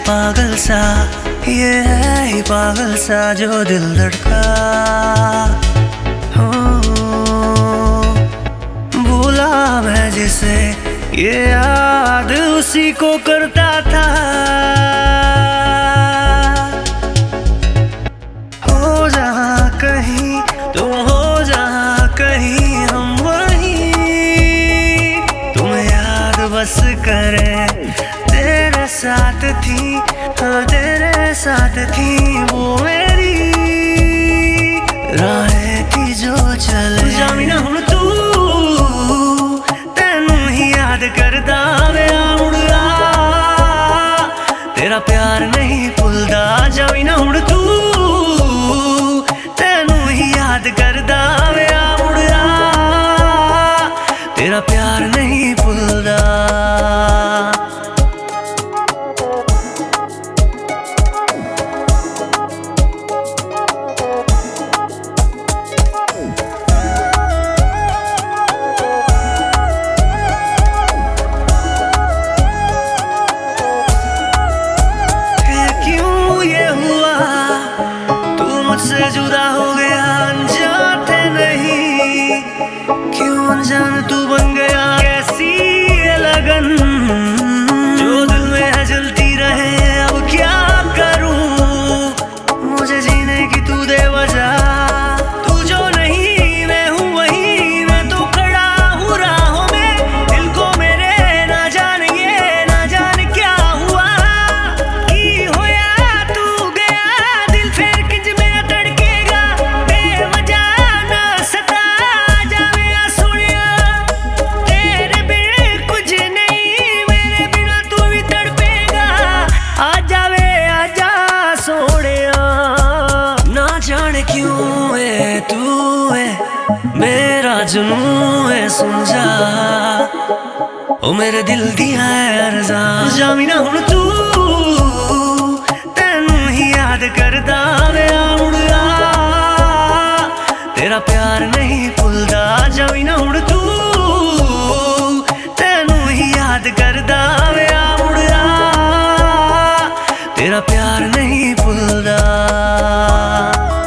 पागल सा, ये है ही पागल सा जो दिल धड़का। हो भूला मैं जिसे ये याद उसी को करता था। हो जहाँ कहीं तुम हो जहाँ कहीं हम वहीं, तुम्हें याद बस करे तेरे साथ थी, हाँ तेरे साथ थी वो मेरी राहें थी जो चले। जामिना हुण तू तेनू ही याद करदा वेआ मुड़दा, तेरा प्यार नहीं भुलदा। जामिना हुण तू तेनू ही याद करदा वेआ मुड़दा, तेरा प्यार नहीं भुलदा। मुझसे जुदा हो गया अनजाते नहीं, क्यों अनजान तू बन गया। कैसी ये लगन जो दिल में है जलती रहे, अब क्या करूं मुझे जीने की तू दे वजह। तू जो नहीं मैं हूँ वही, मैं तो खड़ा हूँ राहों में, दिल को मेरे ना जान ये ना जान क्या हुआ की होया तू गया। दिल फेर किंज क्यों है तू है मेरा जुनून है, सुन जा ओ मेरे दिल दिया है अर्जा। जामिना हुण तू तेनू ही याद करदा वेआ मुड़दा, तेरा प्यार नहीं भुलदा। जामिना हुण तू तेनू ही याद करदा वेआ मुड़दा, तेरा प्यार नहीं भुलदा।